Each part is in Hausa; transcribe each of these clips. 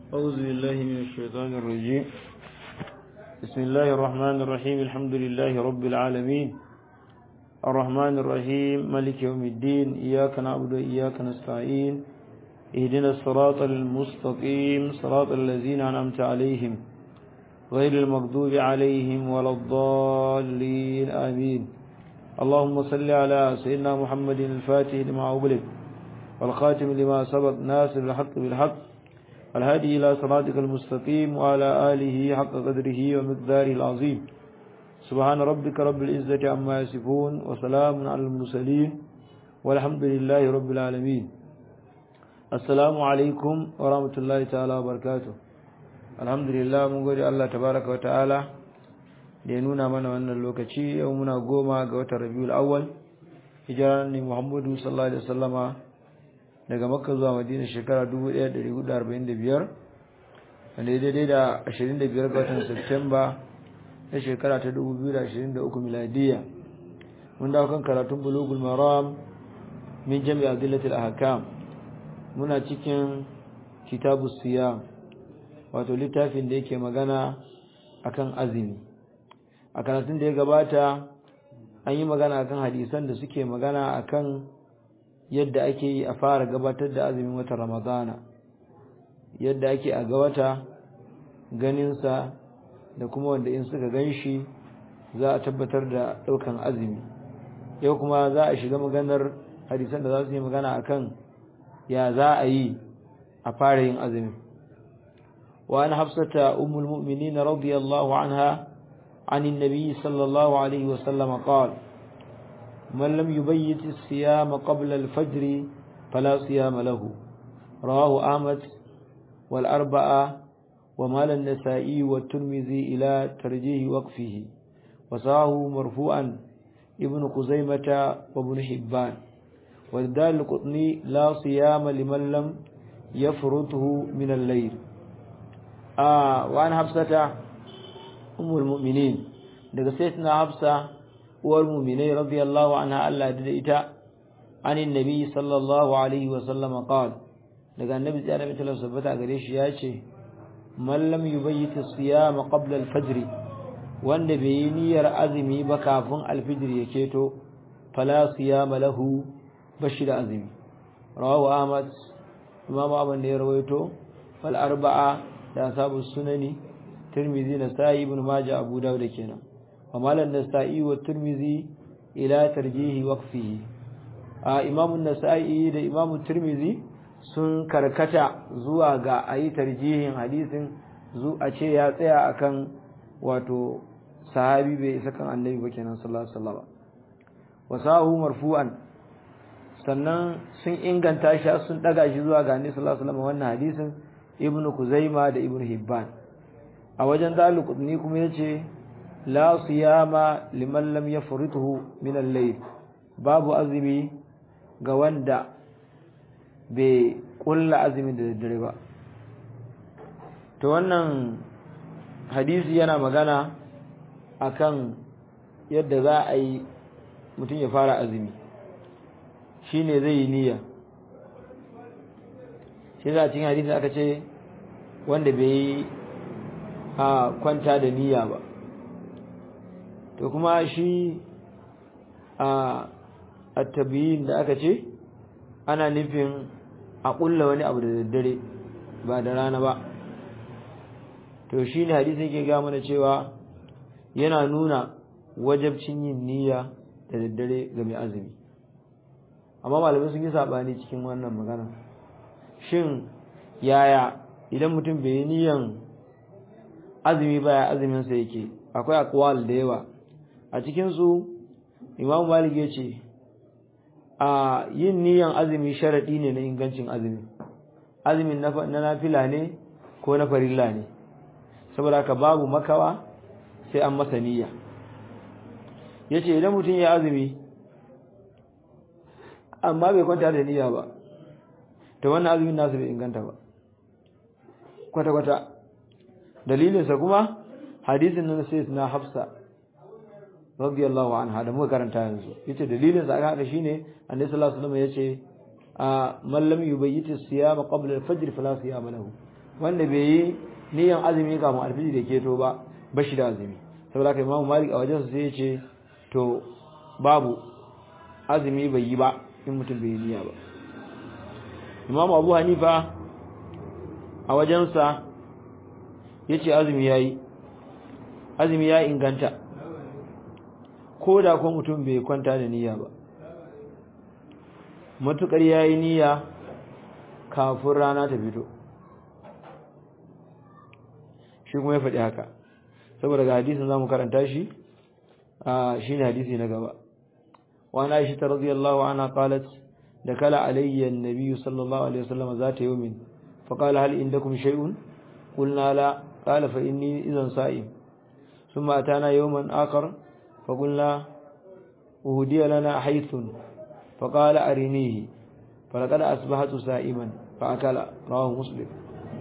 أعوذ بالله من الشيطان الرجيم. بسم الله الرحمن الرحيم. الحمد لله رب العالمين الرحمن الرحيم مالك يوم الدين. إياك نعبد وإياك نستعين. اهدنا الصراط المستقيم صراط الذين أنعمت عليهم غير المغضوب عليهم ولا الضالين آمين. اللهم صل على سيدنا محمد الفاتح لما أغلق والخاتم لما سبق ناصر الحق بالحق الهادي إلى صراطك المستقيم وعلى آله حق قدره ومقداره العظيم. سبحان ربك رب العزة عما يصفون وسلام على المرسلين والحمد لله رب العالمين. السلام عليكم ورحمة الله تعالى وبركاته. الحمد لله mun gode Allah tabaraka wa ta'ala da ya nuna mana wannan lokaci. Yau muna 10 ga watan Rabiul Awwal, hijiran Muhammadu sallallahu alaihi wasallama daga Makka zuwa Madina shekara 1445, wanda ya daidai da 25 ga watan Septemba na shekara ta 2023 miladiya. Mun dawo kan karatun Bulughul Maram min Jami' Adillatil Ahkam. Muna cikin Kitabus Siyam, wato littafin da yake magana akan azumi. A karatun da ya gabata an yi magana akan hadisan da suke magana akan yadda ake yi a fara gabatar da azumin watan Ramadana, yadda ake a ga wata ganinsa da kuma wanda in suka ganshi za a tabbatar da ɗaukan azumi. Yau kuma za a shiga maganar hadisan da za su yi magana akan ya za a yi a fara yin azumi. Wa an Hafsata ummul mu'minin radiyallahu anha عن النبي صلى الله عليه وسلم قال: من لم يبيت الصيام قبل الفجر فلا صيام له. رواه أحمد والأربعة ومال النسائي والترمذي إلى ترجيح وقفه، وصاه مرفوعا ابن خزيمة وابن حبان. والدار القطني: لا صيام لمن لم يفرطه من الليل. وعن حفصة أم المؤمنين، daga sayyidina Hafsa uwar mu'minai radiyallahu anha Allah da ita, anin nabi sallallahu alaihi wa sallam qala, daga annabi sai da mutala sabbata gare shi yace, man lam yubayyit as-siyam qabla al-fajr, wanda bai yi niyyar azumi ba kafin al-fajr ya keto, fala siyama lahu, bashi da azumi. Rawahu Ahmad, Imam Ahmad ne ya rawaito, fal arba'a da ashabu sunani, Tirmidhi, Nasa'i, Ibn Majah, Abu Dawud kenan. ومال النسائي والترمذي إلى ترجيح وقفه. إمام النسائي da Imam Tirmidhi sun karkata zuwa ga ayi tarjihin hadisin a ce ya tsaya akan wato sahabi bai isa kan annabi ba kenan sallallahu alaihi wasallam. Wasahu marfu'an, sannan sun inganta shi sun daga shi zuwa ga annabi sallallahu alaihi wasallam wannan hadisin Ibn Kuzaima da Ibn Hibban. A wajen Darul Qutni kuma yace la siyama liman lam yafrituhu min al-layl, babu azumi ga wanda bai kulla azumi da daddare ba. To wannan hadisi yana magana akan yadda za a yi mutum ya fara azumi, shine zai yi niyya. Shi da cikin hadisi aka ce wanda bai kwanta da niyya ba. To kuma shi at-tabiyin da aka ce ana nufin a kulla wani abu da daddare ba da rana ba. To shi ne hadisi yake ga mana cewa yana nuna wajabcin yin niyya da daddare ga mai azumi. Amma malamai sun yi sabani cikin wannan magana. Shin yaya idan mutum bai yi niyyan azumi ba, ya azumin sa yake? Akwai aqwal da yawa. A cikin su Imam Malik ya ce yin niyan azumi sharadi ne na ingancin azumi. Azumin na nafila ne ko na farilla ne, saboda haka babu makawa sai an masa niyya. Yace idan mutum ya azumi amma bai kwanta da niyya ba, to wannan azumin nasu bai inganta ba kwata-kwata. Dalilinsa kuma hadisin nan sai na Hafsa radiyallahu anha da muka karanta yanzu. Yace dalilin sa aka hada shine Annabi sallallahu alaihi wasallam yace man lam yubayyit as-siyama qabla al-fajr fala siyama lahu, wanda bai yi niyan azumi kafin alfijir da keto ba bashi da azumi saboda haka Imam Malik a wajensa sai ya ce to babu azumi bai yi ba in mutum bai yi niyya ba. Imam Abu Hanifa a wajensa yace azumi ya inganta ko da ko mutum bai kwanta da niyya ba matukar yayi niyya kafin rana ta fito shi kuma ya faɗi haka saboda ga hadisin zamu karanta shi shine hadisi na gaba wa ana Aisha radhiyallahu anha qalat dakala alayya an-nabiy sallallahu alaihi wasallam zata yawmin faqala hal indakum shay'un qulna la qala fa inni idhan sa'im thumma atana yawman akhar faqulna uhdiya lana haythun faqala arinihi falaqad asbahtu sa'iman fa akala rawahu muslim.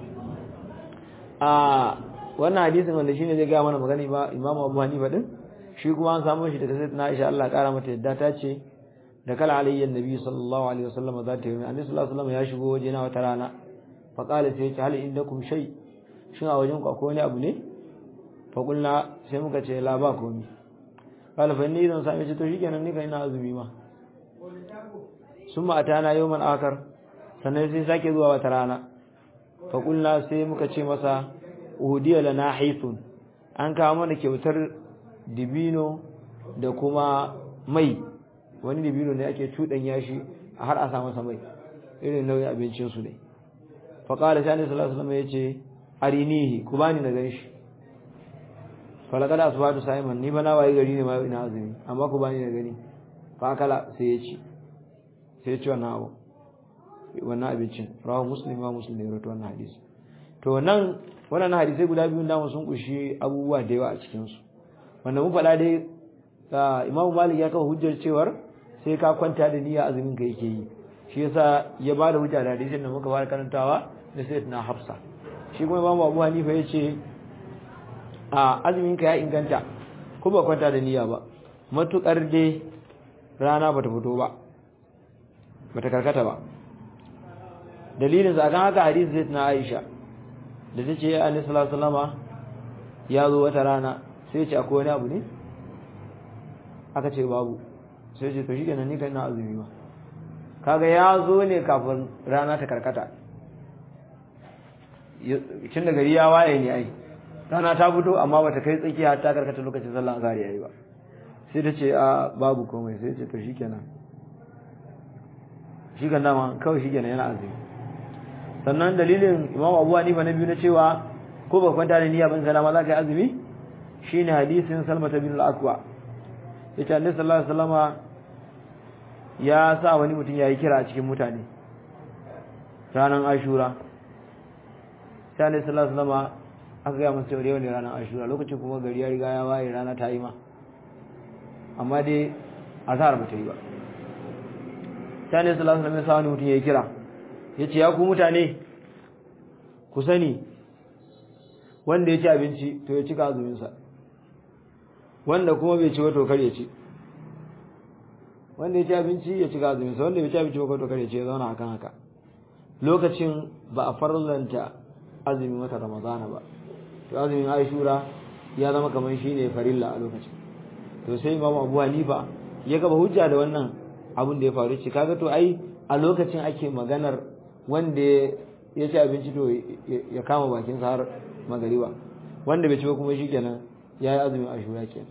Wannan hadisin wanda shine zai ga mana magana Imam Abu Hanifa din shi kuma an samu shi daga Sayyidatina Aisha Allah kara mata yadda ta ce da kala alayya annabi sallallahu alaihi wasallam zata yi annabi sallallahu alaihi wasallam ya shigo waje na wata rana fa qala sai ce hal indakum shay shin a wajen ku akwai wani abu ne fa kulna sai muka ce la ba komai qala fa inni idan sai ce to shikenan ni kai ina azumi ma summa atana yawman akar sannan sai sake zuwa wata rana fa kulna sai muka ce masa uhudiya lana haythun an kawo mana kyautar dibino da kuma mai wani dibino ne ake tudanya shi har a sa masa mai irin nauyin abincin su ne fa qala sai Annabi sallallahu alaihi wasallam yace arinihi ku bani na ganshi fa laqad asbatu saiman ni bana waye gari ne ma ina azumi amma ku bani na gani fa kala sai ya ci wannan abu wannan abincin rawu muslim wa muslim ne rawaito wannan hadisi to nan wannan hadisi guda biyu da sun kushi abubuwa da yawa a cikin su wanda mun faɗa dai Imam Malik ya kawo hujjar cewar sai ka kwanta da niyya azumin ka yake yi shi yasa ya bada hujja da hadisin da muka fara karantawa da Sayyidatina Hafsa shi kuma Imam Abu Hanifa yace azumin ka ya inganta ko ba kwanta da niyya ba matukar dai rana bata fito ba bata karkata ba dalilin sa kan haka hadisi Sayyidatina Aisha da tace Annabi sallallahu alaihi wasallama ya zo wata rana sai ce akwai wani abu ne aka ce babu sai ce to shi kenan ni kai na azumi ba kaga ya zo ne kafin rana ta karkata cin da gari ya waye ne ai rana ta fito amma bata kai tsakiya ta karkata lokacin sallar azhar yayi ba sai ta ce babu komai sai ce to shi kenan shi kan dama kawai shi kenan yana azumi sannan dalilin Imam Abu Hanifa na biyu na cewa ko ba kwanta da niyya ban salama za ka yi azumi shine hadisin Salma bin al-Aqwa yace Annabi sallallahu alaihi wasallama ya sa wani mutum yayi kira a cikin mutane ranar Ashura sai Annabi sallallahu alaihi wasallama aka ga masa cewa ne ranar Ashura lokacin kuma gari ya riga ya waye rana ta yi ma amma dai azhar ba ta yi ba sai Annabi sallallahu alaihi wasallama ya sa wani mutum yayi kira yace ya ku mutane ku sani wanda ya ci abinci to ya cika azumin sa wanda kuma bai ci wato kar ya ci wanda ya ci abinci ya ci azumin sa wanda bai ci abinci wato kar ya ci ya zauna akan haka lokacin ba a farlanta azumin wata ramadana ba to azumin Ashura ya zama kamar shine farilla a lokacin to sai Imam Abu Hanifa ya gaba hujja da wannan abin da ya faru ce kaga to ai a lokacin ake maganar wanda ya ci abinci to ya kama bakin sa har magariba wanda bai ci ba kuma shikenan yayi azumin Ashura kenan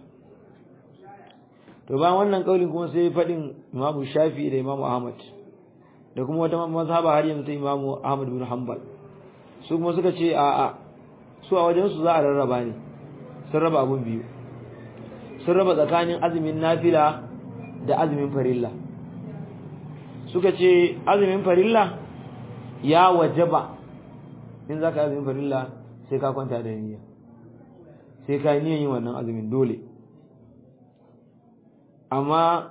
to ba wannan kaulin kuma sai fadin Imam Shafi'i da Imam Ahmad da kuma wata mazhaba har yanzu ta Imam Ahmad bin Hanbal su kuma suka ce su a wajen su za a rarraba ne sun raba abun biyu sun raba tsakanin azumin nafila da azumin farilla suka ce azumin farilla ya wajaba in zaka azumin farilla sai ka kwanta da niyya sai ka niyyar yin wannan azumin dole amma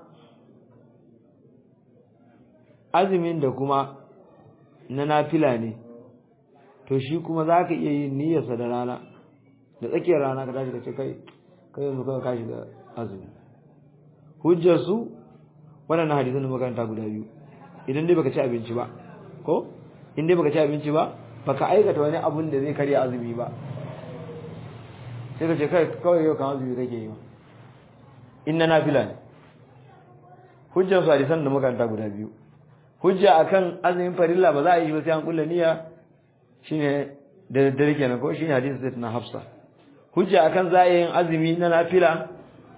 azumin da kuma na nafila ne to shi kuma zaka iya yin niyyarsa da rana da tsakiyar rana ka tashi ka ce kai yanzu ka shiga azumi hujjar su wannan hadisin da makaranta guda biyu idan dai baka ci abinci ba ko in dai baka ci abinci ba baka aikata wani abun da zai karya azumi ba sai ka ce kai kawai yau kan azumi kake yi inna nafila ne hujjar su hadisan da makaranta guda biyu hujja akan azumin farilla ba za a yi ba sai an kulla niyya shine da daddare kenan ko shine hadisin sai na Hafsa hujja akan za a yi azumi na nafila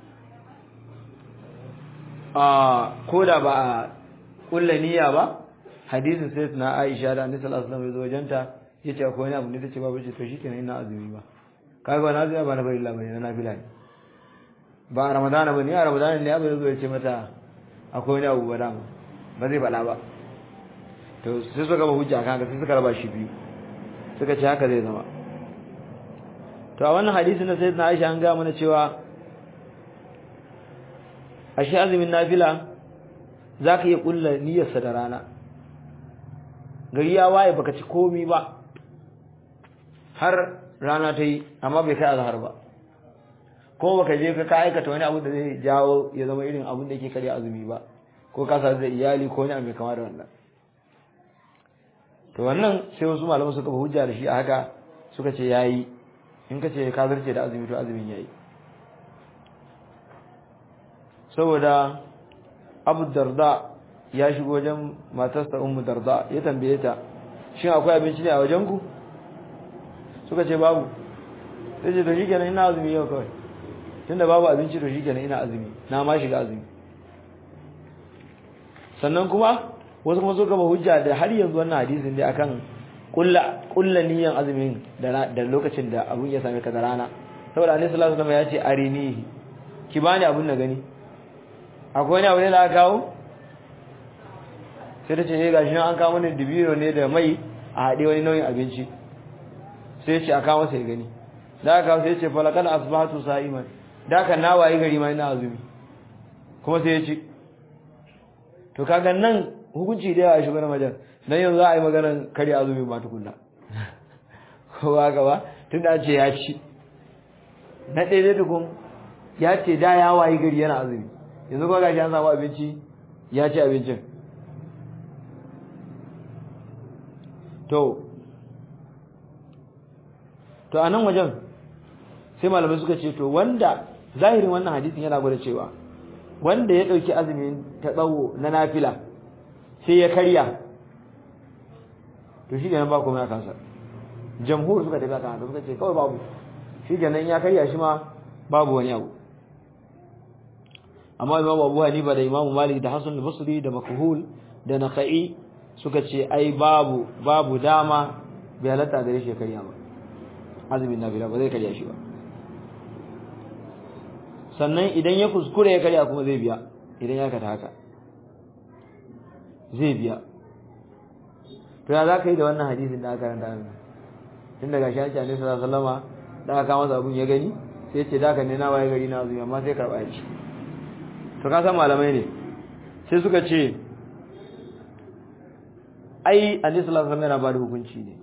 ko da ba a kulla niyya ba hadisin sai na Aisha da Annabi sallallahu alaihi wasallam ya zo wajenta yace akwai wani abu ne tace babu ce to shikenan ina azumi ba kaga ba na azumi ba na farilla bane na nafila ne ba a Ramadana bane a Ramadana ne abu zo ya ce mata akwai wani abu ba dama ba zai faɗa ba to sai suka ba hujja kan sai suka raba shi biyu suka ce haka zai zama to a wannan hadisi na sayyidina Aisha an ga mana cewa ashe azumin nafila zaka iya kulla niyyarsa da rana gari ya waye baka ci komai ba har rana ta yi amma bai kai azhar ba ko baka je ka aikata wani abu da zai jawo ya zama irin abun da yake kare azumi ba ko ka sa da iyali ko wani abu mai kama da wannan to wannan sai wasu malaman suka ba hujja da shi a haka suka ce yayi in ka ce ka zarce da azumi to azumin yayi saboda Abu Darda ya shigo wajen matarsa Ummu Darda ya tambaye ta shin akwai abinci ne a wajen ku suka ce babu sai ce to shikenan ina azumi yau kawai tunda babu abinci to shikenan ina azumi na ma shiga azumi sannan kuma wasu kuma suka ba hujja da har yanzu wannan hadisin dai akan kulla niyan azumin da lokacin da abun ya same ka da rana saboda Annabi sallallahu alaihi wasallam ya ce arinihi ki bani abun na gani akwai wani abu ne da aka kawo sai ta ce gashi an kawo mana dibino ne da mai a haɗe wani nauyin abinci sai ya ce a kawo sai gani da aka kawo sai ya ce falakal asbahatu sa'iman da aka na wayi gari ma ina azumi kuma sai ya ce to kaga nan hukunci da yawa shiga na majan dan yanzu za a yi maganar kare azumi ba tukunna ko ba gaba tun da ce ya ci na ɗaya tukun ya ce da ya wayi gari yana azumi yanzu kuma gashi an samu abinci ya ci abincin to a nan wajen sai malamai suka ce to wanda zahirin wannan hadisin yana gwada cewa wanda ya dauki azumin tsawo na nafila sai ya karya to shi kenan ba komai a kansa jamhur suka tafi akan haka suka ce kawai babu shi kenan ya karya shi ma babu wani abu amma Imam Abu Hanifa da Imam Malik da Hassan al-Basri da Makhul da Nakhai suka ce ai babu dama bai halatta gare shi karya ba azumin nafila ba zai karya shi ba sannan idan ya kuskure ya karya kuma zai biya idan ya kata haka zai biya to ya zaka yi da wannan hadisin da aka karanta nan tun daga shi Annabi sallallahu alaihi wasallama da aka masa abun ya gani sai ya ce da ka ne na waye gari na azumi amma sai karba shi to ka san malamai ne sai suka ce ai Annabi sallallahu alaihi wasallam yana ba da hukunci ne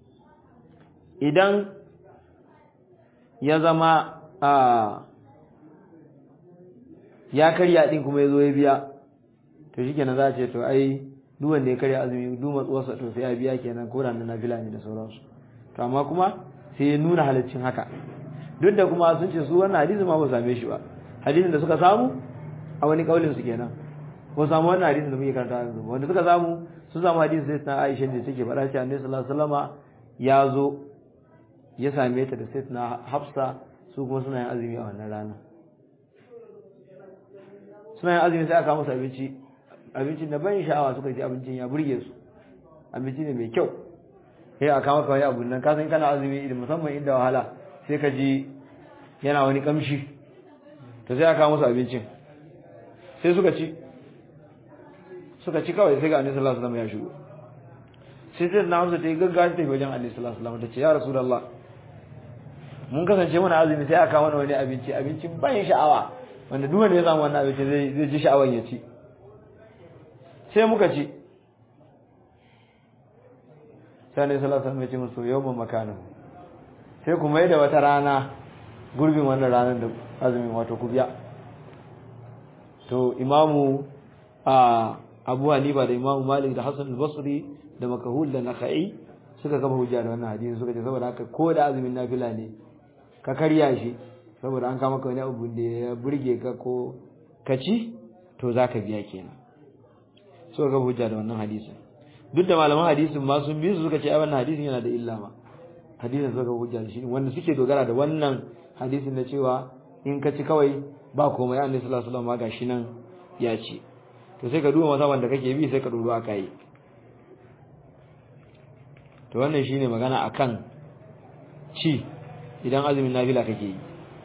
idan ya zama ya karya din kuma yazo ya biya to shikenan za a ce to ai duk wanda ya karya azumi duk matsuwarsa to sai ya biya kenan ko da nafila ne da sauransu to amma kuma sai ya nuna halaccin haka duk da kuma sun ce su wannan hadisi ma ba same shi ba hadisin da suka samu a wani kaulin su kenan ko samu wannan hadisin da muke karanta yanzu wanda suka samu sun samu hadisin sai ta Aisha ne take faɗa cewa Annabi sallallahu alaihi wasallama ya zo ya same ta da Sayyidina Hafsa su kuma suna yin azumi a wannan rana suna yin azumi sai aka musu abincin da ban sha'awa suka ji abincin ya burge su abinci ne mai kyau sai aka maka wani abu nan ka san kana azumi idan musamman inda wahala sai ka ji yana wani kamshi to sai aka musu abincin sai suka ci kawai sai ga Annabi sallallahu alaihi wasallam ya shigo sai na Hafsa ta yi gaggawa ta wajen Annabi sallallahu alaihi wasallam ta ce ya Rasulullah mun kasance muna azumi sai aka mana wani abincin ban sha'awa wanda duk wanda ya samu wannan abinci zai ji sha'awan ya ci sai muka ci sai Annabi sallallahu alaihi wasallam ya ce musu yawmun makana sai ku mai da wata rana gurbin wannan ranar da azumin wato ku biya to imamu Abu Hanifa da Imam Malik da Hassan al-Basri da Makahul da Nakhai suka kafa hujja da wannan hadisi suka ce saboda haka ko da azumin nafila ne ka karya shi saboda an kama ka wani abu da ya burge ka ko ka ci to zaka biya kenan suka kafa hujja da wannan hadisin duk da malaman hadisin ma sun bi su suka ce ai wannan hadisin yana da illa ma hadisin suka hujja da shi wanda suke dogara da wannan hadisin na cewa in ka ci kawai ba komai annabi sallallahu alaihi wasallam ma gashi nan ya ci to sai ka duba masaban da kake bi sai ka doro akai to wannan shine magana akan ci idan azumin nafila kake yi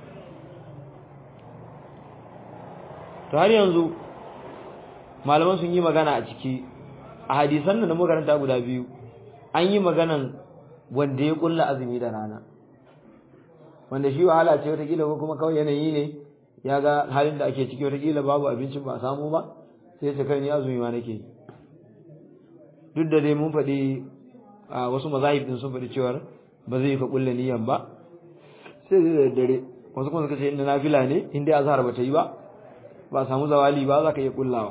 to har yanzu malaman sun yi magana a ciki a hadisan da muka karanta guda biyu an yi maganan wanda ya kulla azumi da rana wanda shi wahala ce wata kila ko kuma kawai yanayi ne ya ga halin da ake ciki wata kila babu abincin ba a samu ba sai ya ce kai ni azumi ma nake duk da dai mun faɗi a wasu mazahib din sun faɗi cewa ba zai ka kulla niyan ba sai da dare wasu kuma suka ce inda nafila ne inda azhar ba ta yi ba ba samu zawali ba za ka iya kullawa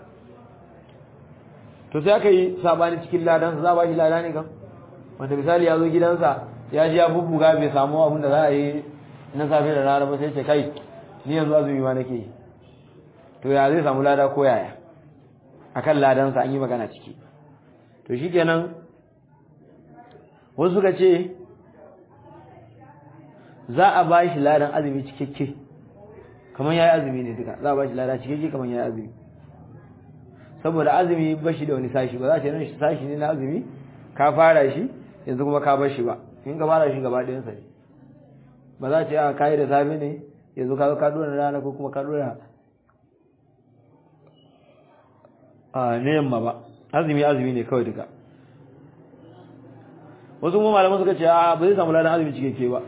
to sai aka yi sabani cikin ladansa za ba shi lada ne kan wanda misali ya zo gidansa ya ji ya bubbuga bai samu abin da za a yi na safe da rana ba sai ce kai ni yanzu azumi ma nake yi to ya zai samu lada ko yaya akan ladansa an yi magana ciki to shikenan wasu suka ce za a ba shi ladan azumi cikakke kamar yayi azumi ne duka za a ba shi lada cikakke kamar yayi azumi saboda azumi ba shi da wani sashi ba za ta yi sashi ne na azumi ka fara shi yanzu kuma ka bar shi ba in ka fara shi gaba ɗayan sa ne ba za ta yi a kayi da safe ne yanzu ka zo ka dora rana ko kuma ka dora a ne yamma ba azumi ne kawai duka wasu kuma malaman suka ce a ba zai samu ladan azumi cikakke ba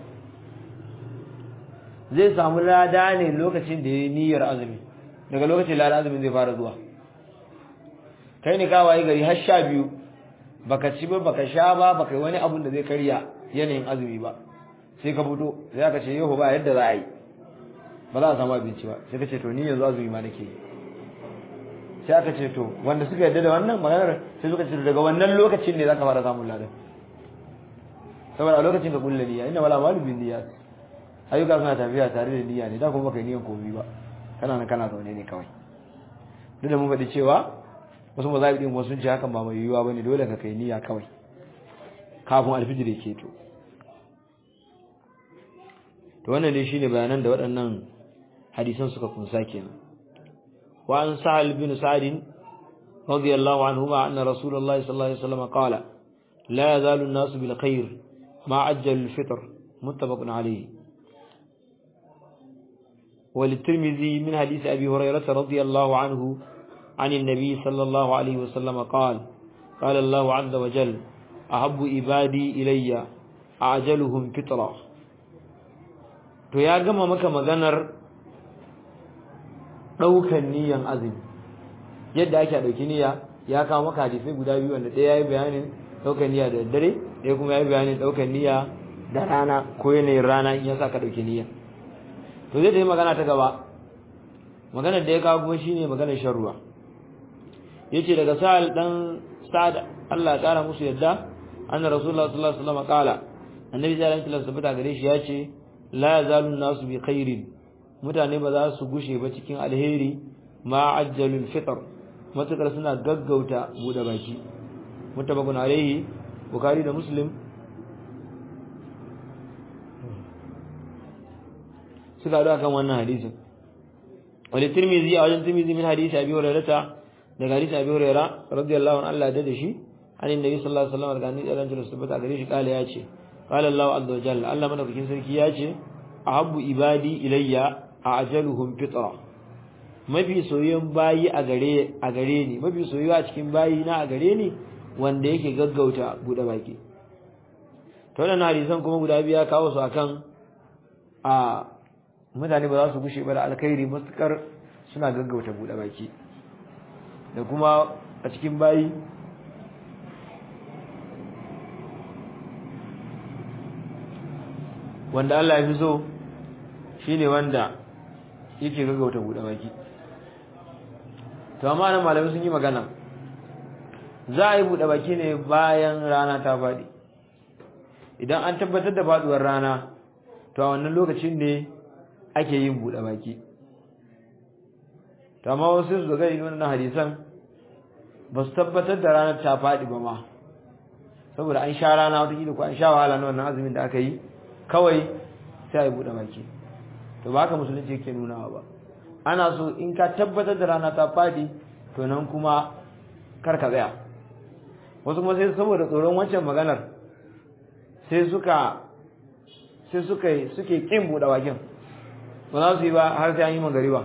zai samu lada ne lokacin da ya yi niyyar azumi daga lokacin ladan azumin zai fara zuwa kai ne ka waye gari har 12 baka ci ba baka sha ba baka yi wani abun da zai karya yanayin azumi ba sai ka fito sai aka ce yau ba yadda za a yi ba za a samu abinci ba sai ka ce to ni yanzu azumi ma nake yi sai aka ce to wanda suka yarda da wannan maganar sai suka ce daga wannan lokacin ne zaka fara samun ladan saboda a lokacin ka kulle niyya inna wala malu bin niyyat ayyuka suna tafiya tare da niyya ne da kuma baka yi niyyan komai ba kana nan kana zaune ne kawai duk da mun faɗi cewa wasu mazabi din wasu sun ce hakan ba mai yiwuwa bane dole ka kai niyya kawai kafin alfijir yake to wannan ne shine bayanan da waɗannan hadisan suka kunsa kenan wa an sa'al bin sa'd radiyallahu anhuma anna rasulullahi sallallahu alaihi wasallam qala la yazalu an-nasu bil khair ma ajjalu al-fitr muttafaqun alayhi وللترمذي من حديث أبي هريرة رضي الله عنه عن النبي صلى الله عليه وسلم قال قال الله عز وجل أحب عبادي إلي أعجلهم فطرا to ya gama maka maganar daukan niyan azumi yadda ake dauki niyya ya kawo maka hadisi guda biyu wanda ɗaya yayi bayanin daukan niyya da dare ɗaya kuma yayi bayanin daukan niyya da rana ko yanayin rana in ya saka dauki niyya to zai yi magana ta gaba maganar da ya kawo kuma shine maganar shan ruwa yace daga sa'al dan sa'ad Allah ya kara musu yadda anna rasulullah sallallahu alaihi wasallam kala annabi sallallahu alaihi wasallam tabbata gare shi yace la yazalu nasu bi khairin mutane ba za su gushe ba cikin alheri ma ajjalul fitr matakar suna gaggauta bude baki mutabakun alaihi bukhari da muslim suka da kan wannan hadisin wal tirmidhi a wajen tirmidhi min hadisi abi hurairah daga hadisi abi hurairah radiyallahu anhu Allah da shi annabi sallallahu alaihi wasallam daga annabi sallallahu alaihi wasallam gare shi kala yace qala Allah azza wa jalla Allah madaukakin sarki yace ahabbu ibadi ilayya ajaluhum fitra mafi soyayyen bayi a gare ni mafi soyayya a cikin bayi na a gare ni wanda yake gaggauta bude baki to wannan hadisan kuma guda biya kawo su akan a mutane ba za su gushe ba da alkhairi matukar suna gaggauta bude baki da kuma a cikin bayi wanda Allah ya fi so shine wanda yake gaggauta bude baki to amma nan malamai sun yi magana za a yi bude baki ne bayan rana ta fadi idan an tabbatar da faduwar rana to a wannan lokacin ne ake yin buɗe baki. to amma wasu su ga wannan hadisan ba su tabbatar da ranar ta faɗi ba ma, saboda an sha rana wata kila ko an sha wahala na wannan azumin da aka yi, kawai sai a yi buɗe baki. to ba haka musulunci yake nunawa ba. ana so in ka tabbatar da rana ta faɗi to nan kuma kar ka tsaya. wasu kuma sai saboda tsoron wancan maganar sai suke kin buɗe bakin, ba za su yi ba har sai an yi magariba,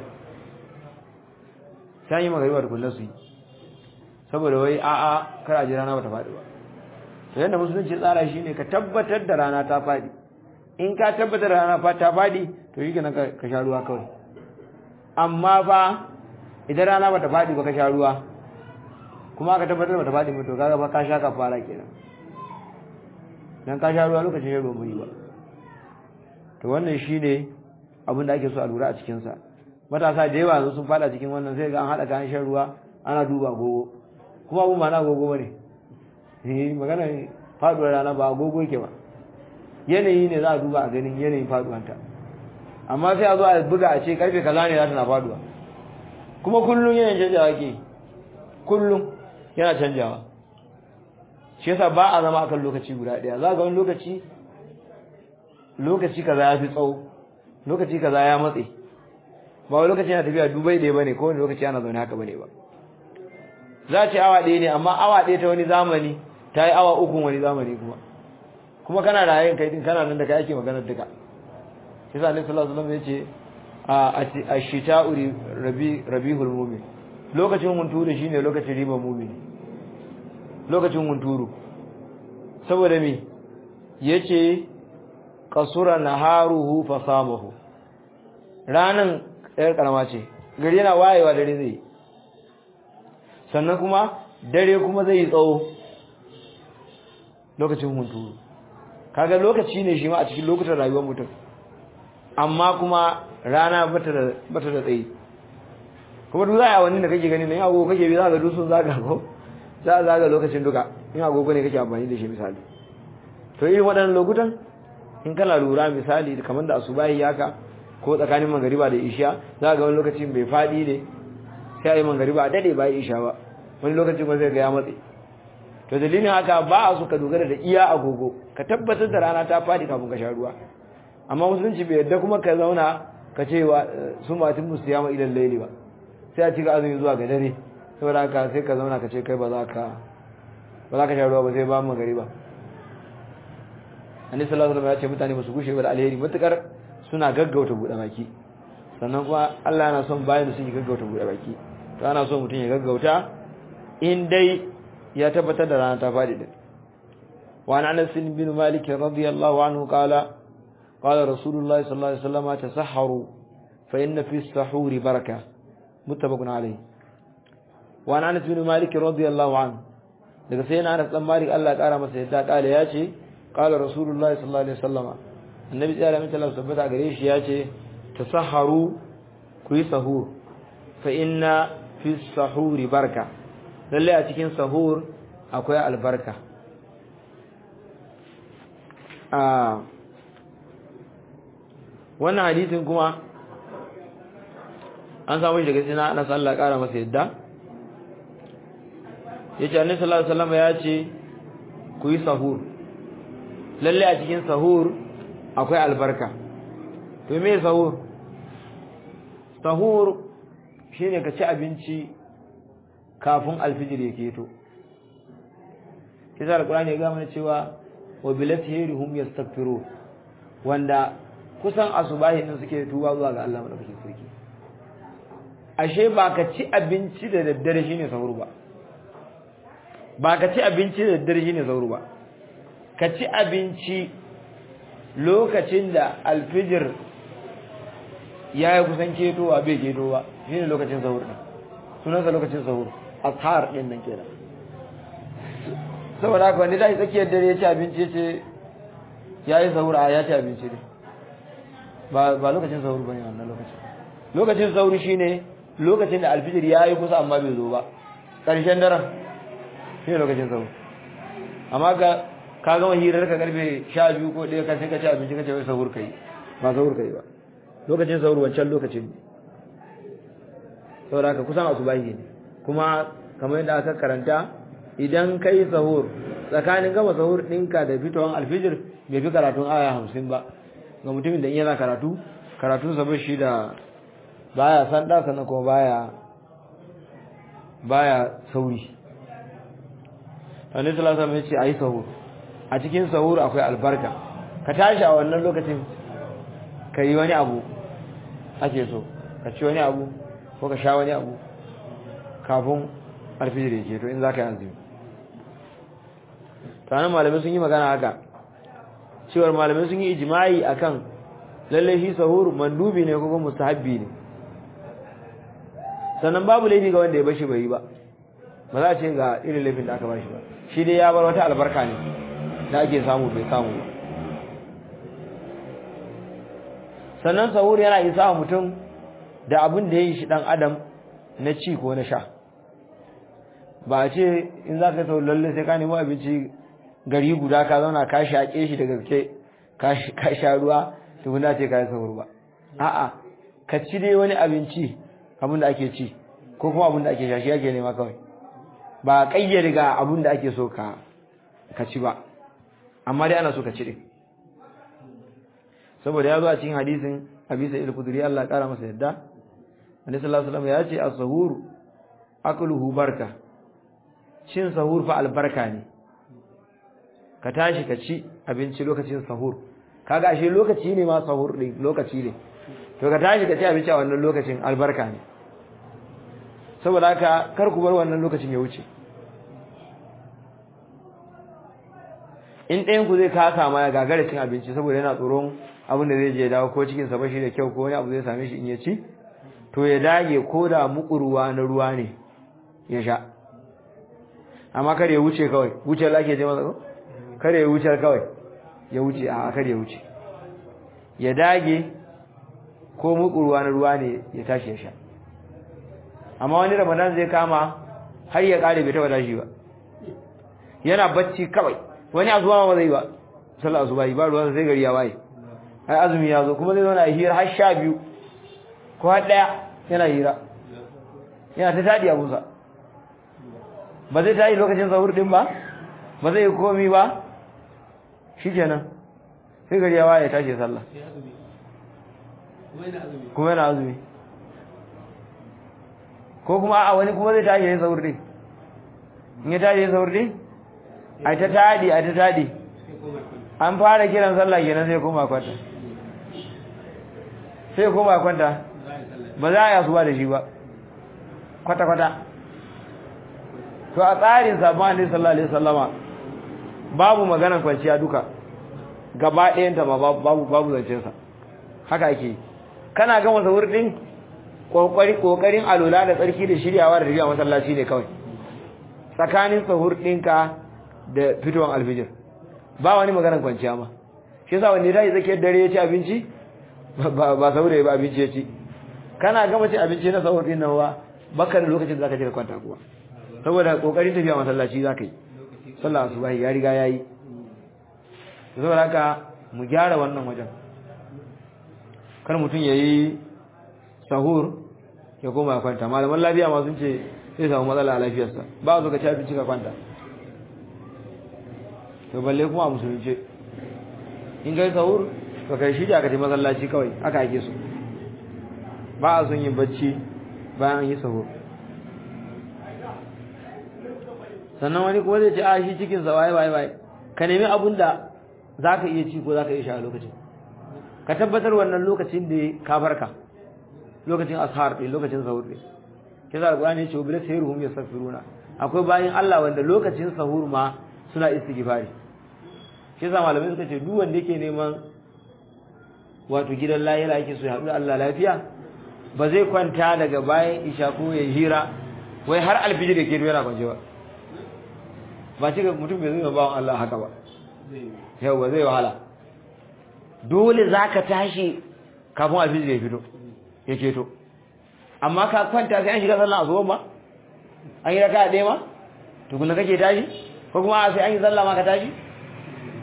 da kullum su yi, saboda wai a'a kar a ji rana ba ta faɗi ba. to yadda musulunci tsara shi ne ka tabbatar da rana ta faɗi. in ka tabbatar da rana ta faɗi to shi kenan ka sha ruwa kawai. amma fa idan rana ba ta faɗi ba ka sha ruwa kuma ka tabbatar ba ta faɗi ba to kaga ba ka sha kafara kenan, dan ka sha ruwa lokacin shan ruwa bai ba. to wannan shine abin da ake so a lura a cikin sa. matasa da yawa sun fada cikin wannan, sai ga an hada kayan shan ruwa ana duba agogo, kuma abun ba na agogo bane. magana faduwar rana ba agogo yake ba, yanayi ne za a duba a ganin yanayin faduwanta. amma sai a zo a buga a ce karfe kaza ne za ta na faduwa, kuma kullum yana canjawa ke, kullum yana canjawa. shi yasa ba a zama akan lokaci guda daya. za ga wani lokaci kaza ya fi tsawo, lokaci kaza ya matse, ba wani lokaci yana tafiya dubai ɗaya bane, ko wani lokaci ana zaune haka bane ba. za a ce awa ɗaya ne, amma awa ɗaya ta wani zamani ta yi awa uku wani zamani kuma kana da yayin kai din kana nan da kai ake maganar duka. shi sa Annabi sallallahu alaihi wasallam yace a shita'u rabihul mu'min, lokacin hunturu shine lokacin riba mu'mini, lokacin hunturu. saboda me yace qasura naharuhu fasamahu, ranan ɗayar karama ce, gari yana wayewa dare zai, sannan kuma dare kuma zai yi tsawo lokacin hunturu. kaga lokaci ne shi ma a cikin lokutan rayuwar mutum, amma kuma rana bata da tsayi. kuma duk za a wani da kake gani ne, agogo kake bi za ka dusun zaga ko za a zaga lokacin duka, in agogo ne kake amfani da shi misali. to irin waɗannan lokutan in kana lura misali kamar da asubahi haka ko tsakanin magariba da isha, za ga wani lokacin bai faɗi ne sai a yi magariba a daɗe ba yi isha ba, wani lokacin ba zai ga ya matse. to dalilin haka ba a so ka dogara da iya agogo, ka tabbatar da rana ta faɗi kafin ka sha ruwa. amma musulunci bai yadda kuma ka zauna ka ce wa sun matin musu yama idan laili ba, sai a cika azumi zuwa ga dare, saboda haka sai ka zauna ka ce kai ba za ka sha ruwa ba sai ba magariba. Annabi sallallahu alaihi wasallam ya ce mutane ba su gushe ba da alheri matukar suna gaggauta buɗe baki, sannan kuma Allah yana son bayan da suke gaggauta buɗe baki. to ana so mutum ya gaggauta in dai ya tabbatar da rana ta faɗi din. wa an Anas bin Malik radiyallahu anhu qala Rasulullahi sallallahu alaihi wasallam tasahharu fa inna fi as-sahuri baraka, muttafaqun alayhi. wa an Anas bin Malik radiyallahu anhu, daga sai na Anas dan Malik Allah ya kara masa yadda kala ya ce qala Rasulullahi sallallahu alaihi wasallam, annabi ya rahmata Allah tabbata gare shi ya ce tasahharu, ku yi sahur, fa inna fi sahuri barka, lalle a cikin sahur akwai albarka. wannan hadisin kuma an samu shi daga sai na Anas Allah kara masa yadda yace Annabi sallallahu alaihi wasallam ya ce ku yi sahur, lalle a cikin sahur akwai albarka. to me sahur? sahur shine ka ci abinci kafin alfijir ya keto. kisa alqur'ani ya ga mana cewa wa bilatihum yastaghfiru, wanda kusan asubahi din suke tuba zuwa ga Allah madaukakin sarki. ashe ba ka ci abinci da daddare shine sahur ba, ba ka ci abinci da daddare shine sahur ba, ka ci abinci lokacin da alfijir ya yi kusan ketowa bai ketowa shine lokacin sahur din, sunansa lokacin sahur, ashar din nan kenan. saboda haka wanda dai tsakiyar dare ya ci abinci ce ya yi sahur, a ya ci abinci ne, ba lokacin sahur bane wannan lokacin sahur shine lokacin da alfijir ya yi kusa amma bai zo ba, ƙarshen daren shine lokacin sahur. amma ga ka gama hirar ka karfe 12 ko 1 ka sai ka ci abinci ka ce wai sahur kai ba sahur kai ba lokacin sahur wancan lokacin saboda ka kusan asubahi ne kuma kamar yadda aka karanta idan kai sahur tsakanin gama sahur ɗinka da fitowar alfijir bai fi karatun aya 50 ba ga mutumin da yana karatun sa shi da baya san da sannan kuma baya sauri. Annabi sallallahu alaihi wasallam ya ce ayi sahur a cikin sahur akwai albarka ka tashi a wannan lokacin ka yi wani abu ake so ka ci wani abu ko ka sha wani abu kafin alfijir ya ke to in za ka yi azumi tanan malamai sun yi magana haka cewar malamai sun yi ijma'i akan lalle shi sahur mandubi ne ko kuma mustahabbi ne sannan babu laifi ga wanda ya bashi bai yi ba ba za a ce ga irin laifin da aka bashi ba shi dai ya bar wata albarka ne da ake samu bai samu ba sannan sahur yana isa mutum da abin da ya yi shi dan adam na ci ko na sha ba a ce in za ka sau lalle sai ka nemi abinci gari guda ka zauna ka shaƙe shi da gaske ka sha ruwa tukuna ce ka yi sahur ba a'a ka ci dai wani abinci abin da ake ci ko kuma abin da ake sha shi ake nema kawai ba ƙayyade ga abin da ake so ka ci ba amma dai ana so ka ci din saboda ya zo a cikin hadisin Abi Sa'id al-Khudri Allah ya kara masa yadda Annabi sallallahu alaihi wasallam ya ce as-sahur akluhu barka cin sahur fa albarka ne ka tashi ka ci abinci lokacin sahur kaga ashe lokaci ne ma sahur din lokaci ne to ka tashi ka ci abinci a wannan lokacin albarka ne saboda haka kar ku bar wannan lokacin ya wuce in ɗayan ku zai kasa ma ya gagara cin abinci saboda yana tsoron abin da zai je dawo ko cikin sa bashi da kyau ko wani abu zai same shi in ya ci to ya dage ko da mukurwa na ruwa ne ya sha amma kar ya wuce kawai wuce lake je masa kar ya wuce kawai ya wuce a kar ya wuce ya dage ko mukurwa na ruwa ne ya tashi ya sha amma wani Ramadan zai kama har ya kare bai taba tashi ba yana bacci kawai wani azuwa ba zai ba sallah azuba ba ruwan sai gari ya waye ai azumi ya zo kuma zai zo na hira har 12 ko har daya yana hira yana ta tadi abunsa ba zai tayi lokacin sahur din ba ba zai komi ba shikenan sai gari ya waye tashi sallah kuma yana azumi ko kuma a wani kuma zai tashi yayin sahur din in ya tashi yayin sahur din ai ta tadi an fara kiran sallah kenan sai koma kwanta ba za a yi asuba da shi ba kwata to a tsarin sabon Annabi sallallahu alaihi wasallama babu maganar kwanciya duka gaba ɗayanta ba babu zancen sa haka ake kana ga sahur din kokarin alula da tsarki da shiryawa da tafiya masallaci ne kawai tsakanin sahur ɗinka da fitowar alfijir ba wani maganar kwanciya ma shi yasa wanda dai tsakiyar dare ya ci abinci ba saboda ba abinci ya ci kana gama cin abinci na sahur din nawa baka da lokacin da zaka je ka kwanta kuwa saboda kokarin tafiya masallaci zaka yi sallah asubahi ya riga yayi saboda haka mu gyara wannan wajen kar mutun yayi sahur ya koma kwanta malaman lafiya ma sun ce sai samu matsala a lafiyarsa ba su ka ci abinci ka kwanta to balle kuma a musulunce in kai sahur to kai shi ka tafi masallaci kawai aka ake so ba a son yin bacci bayan an yi sahur sannan wani kuma zai ce a shi cikin sa waye ka nemi abun da zaka iya ci ko zaka iya sha a lokacin ka tabbatar wannan lokacin da ka farka lokacin ashar din lokacin sahur din kisa alqur'ani ya ce bil sayruhum yastaghfiruna akwai bayin Allah wanda lokacin sahur ma suna istighfari kisa malamai suka ce duk wanda yake neman wato gidan lahira yake so ya haɗu da Allah lafiya ba zai kwanta daga bayan isha ko ya hira wai har alfijir yake yana kwance ba shi ga mutum bai zama bawan Allah haka ba yawa zai wahala dole zaka tashi kafin alfijir ya fito ya keto amma ka kwanta sai an shiga sallah azuwa ma an yi raka ɗaya ma tukuna kake tashi ko kuma sai an yi sallah ma ka tashi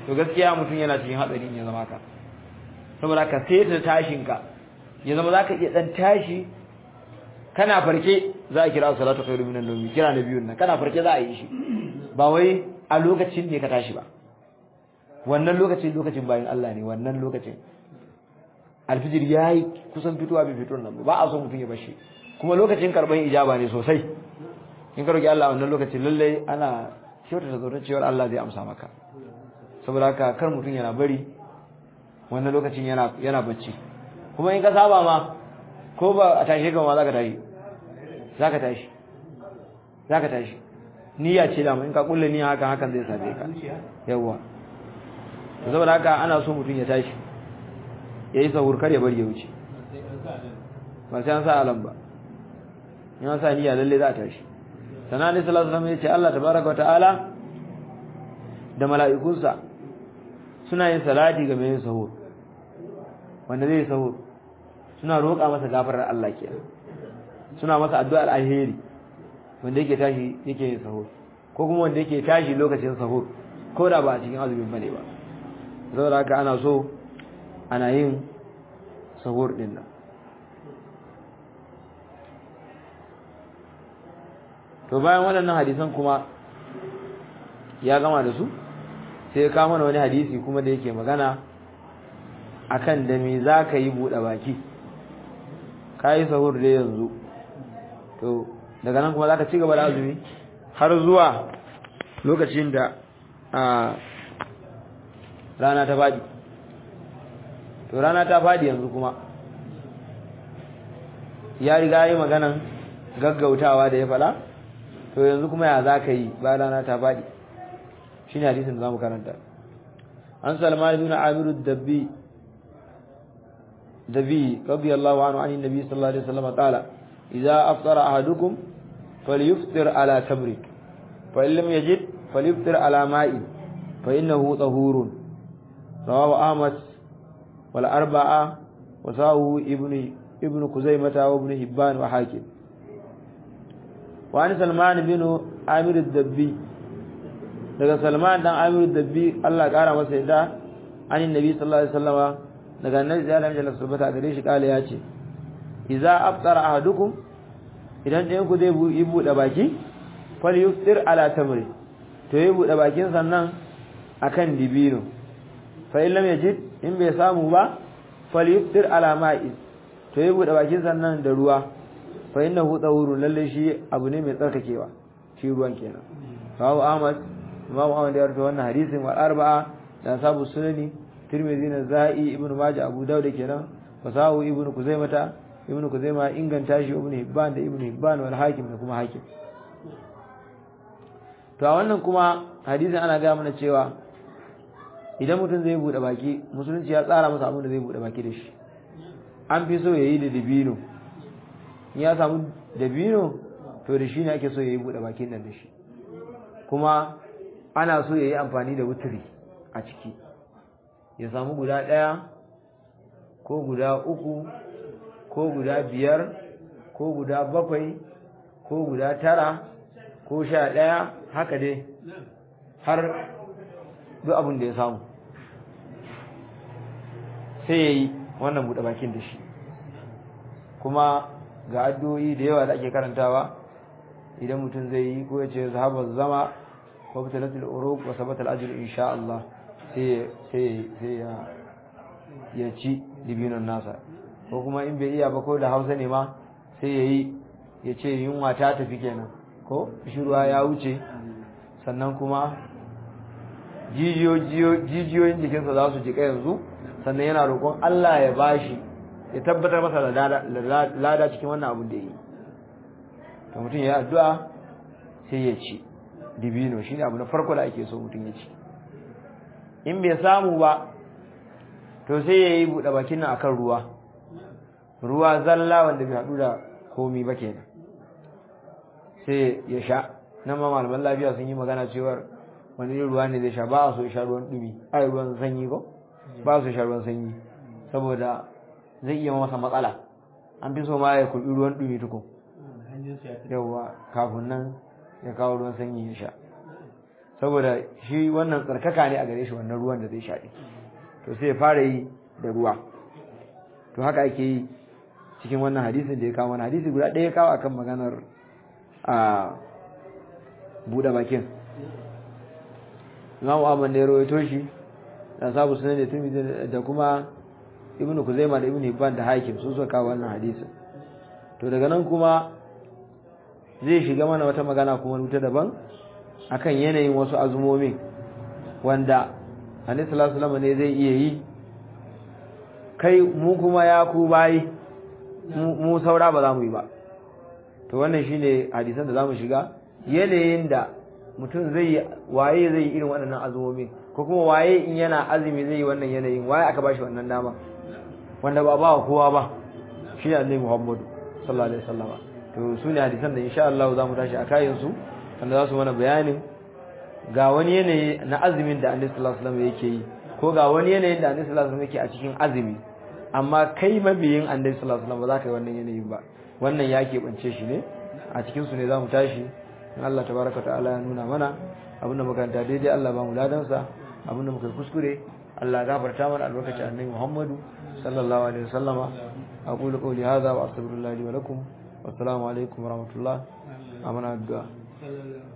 to gaskiya mutum yana cikin hatsari ne zama ka saboda ka saita tashin ka ya zama zaka iya dan tashi kana farke za a kira salatu khairu minan nawm kira na biyun nan kana farke za a yi shi ba wai a lokacin ne ka tashi ba wannan lokacin bayan Allah ne wannan lokacin alfijir yayi kusan fitowa bai fito nan ba a so mutum ya bashi kuma lokacin karban ijaba ne sosai in ka roki Allah wannan lokacin lalle ana kyautata zaton cewa Allah zai amsa maka saboda haka kar mutum yana bari wannan lokacin yana bacci kuma in ka saba ma ko ba a tashi ka ma zaka tashi niyya ce da in ka kulle niyya hakan zai same ka yawa saboda haka ana so mutum ya tashi yayi sahur kar ya bari ya wuce ba sai an sa alam ba in an sa niyya lalle za a tashi sanan ne sallallahu alaihi wasallam ya ce Allah tabaaraka wa ta'ala da mala'ikunsa suna yin salati ga mai yin sahur wanda zai sahur suna roƙa masa gafarar Allah kenan suna masa addu'ar alheri wanda yake tashi yake yin sahur ko kuma wanda yake tashi lokacin sahur ko da ba a cikin azumin bane ba saboda haka ana so ana yin sahur din nan to bayan waɗannan hadisan kuma ya gama da su sai ya kawo mana wani hadisi kuma da yake magana akan da me zaka yi bude baki kai sahur da yanzu to daga nan kuma zaka ci gaba da azumi har zuwa lokacin da rana ta fadi to rana ta fadi yanzu kuma ya riga yi maganan gaggautawa da ya fada to yanzu kuma ya zaka yi bayan rana ta fadi shine hadisin da zamu karanta an Salman ibn Amir ad-Dabbi radiyallahu anhu an nabi sallallahu alaihi wasallam qala idza aftara ahadukum falyuftir ala tamri fa in lam yajid falyuftir ala ma'i fa innahu tahurun rawahu Ahmad wal arba'a wa sahu ibn Kuzaimah wa ibn Hibban wa Hakim wa an Salman ibn Amir ad-Dabbi daga Salman dan Amir ad-Dabbi Allah kara masa yadda anin nabi sallallahu alaihi wasallama daga annabi sallallahu alaihi wasallam subhanahu gare shi kale ya ce idza aftara ahadukum idan ɗayan ku zai yi bude baki falyuftir ala tamri to yi bude bakin sannan akan dibino fa in lam yajid in bai samu ba falyuftir ala ma'i to yi bude bakin sannan da ruwa fa innahu tahurun lalle shi abu ne mai tsarkakewa shi ruwan kenan Babu Ahmad Imam Ahmad ya rawaito wannan hadisin wal arba'a da sabu sunani Tirmidhi na Za'i Ibn Majah Abu Dawud kenan wasahu Ibn Kuzaimah inganta shi Ibn Hibban da Ibn Hibban wal Hakim da kuma Hakim to a wannan kuma hadisin ana ga mana cewa idan mutum zai bude baki musulunci ya tsara masa abin da zai bude baki da shi an fi so yayi da dabino in ya samu dabino to da shi ne ake so yayi bude bakin nan da shi kuma ana so yayi amfani da wuturi a ciki ya samu guda ɗaya ko guda uku ko guda biyar ko guda bakwai ko guda tara ko 11 haka dai har duk abin da ya samu sai yayi wannan buɗe bakin da shi kuma ga addu'o'i da yawa da ake karantawa idan mutum zai yi ko ya ce zahaba zama wa batalatul uruq wa sabatal ajr insha Allah sai ya ci dibinon nasa ko kuma in bai iya ba ko da Hausa ne ma sai ya ce yunwa ta tafi kenan ko shirwa ya wuce sannan kuma jijiyoyin jikinsa za su jika yanzu sannan yana roƙon Allah ya bashi ya tabbatar masa da lada cikin wannan abin da yi to mutum ya yi addu'a sai ya ci dibino shine abu na farko da ake so mutum ya ci in bai samu ba to sai ya yi buɗe bakin nan akan ruwa zalla wanda bai haɗu da komi ba kenan sai ya sha nan ma malaman lafiya sun yi magana cewar wani irin ruwa ne zai sha ba a so sha ruwan ɗumi ai ruwan sanyi ko ba su sha ruwan sanyi saboda zai iya masa matsala an fi so ma ya kulɓi ruwan ɗumi tukun yawa kafin nan ya kawo ruwan sanyi ya sha saboda shi wannan tsarkaka ne a gare shi wannan ruwan da zai sha din to sai ya fara yi da ruwa to haka ake yi cikin wannan hadisin da ya kawo, wannan hadisi guda ɗaya ya kawo akan maganar a buɗe bakin. Imam Ahmad ne ya rawaito shi da sabu sunan da Tirmidhi da kuma Ibn Kuzaima da Ibn Hibban da Hakim su suka kawo wannan hadisin. To daga nan kuma zai shiga mana wata magana kuma wuta daban akan yanayin wasu azumomi wanda Annabi sallallahu alaihi wasallam ne zai iya yi, kai mu kuma ya ku bayi mu saura ba za mu yi ba. To wannan shine hadisan da zamu shiga, yanayin da mutum zai waye zai yi irin waɗannan azumomi, ko kuma waye in yana azumi zai yi wannan yanayin, waye aka bashi wannan dama wanda ba ba kowa ba, shi ne Annabi Muhammad sallallahu alaihi wasallam. To su ne hadisan da insha Allah zamu tashi a kayan su wanda za su mana bayanin ga wani yanayi na azumin da Annabi sallallahu alaihi wasallam yake yi, ko ga wani yanayin da Annabi sallallahu alaihi wasallam yake a cikin azumi, amma kai mabiyin Annabi sallallahu alaihi wasallam ba za ka yi wannan yanayin ba. Wannan ya keɓance shi ne, a cikin su ne zamu tashi in Allah tabaraka ta'ala ya nuna mana abinda makaranta daidai Allah ba mu ladansa, abinda muka kuskure Allah gafarta mana albarkaci Annabi Muhammadu sallallahu alaihi wasallama. aqulu qawli hadha wa astaghfirullahi li wa lakum. Wassalamu alaikum wa rahmatullah. Amana addu'a.